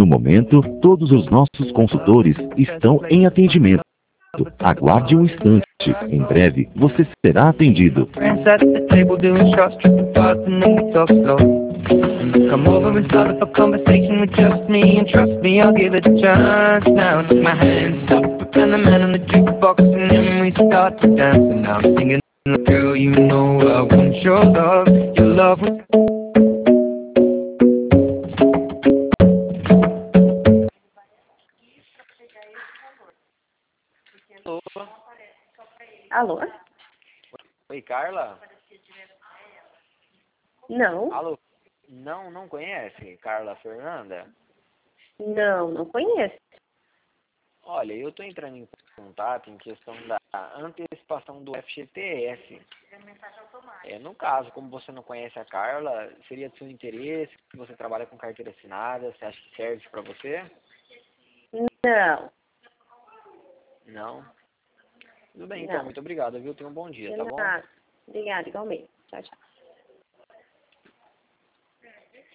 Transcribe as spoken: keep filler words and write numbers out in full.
No momento, todos os nossos consultores estão em atendimento. Aguarde um instante. Em breve, você será atendido. Friends at the table doing shots, tripping fast and then we talk slow. Come over and start up a conversation with just me, and trust me, I'll give it a chance. Now take my hands up and the man on the jukebox, and then we start to dance. And now I'm singing, girl, you know I want your love, your love. Alô? Oi, Carla? Não. Alô? Não, não conhece Carla Fernanda? Não, não conheço. Olha, eu estou entrando em contato em questão da antecipação do F G T S. É, no caso, como você não conhece a Carla, seria de seu interesse, que você trabalha com carteira assinada, você acha que serve para você? Não. Não? Tudo bem, Não. então, muito obrigado, viu? Tenha um bom dia, De tá bom? nada. Obrigada, igualmente. Tchau, tchau.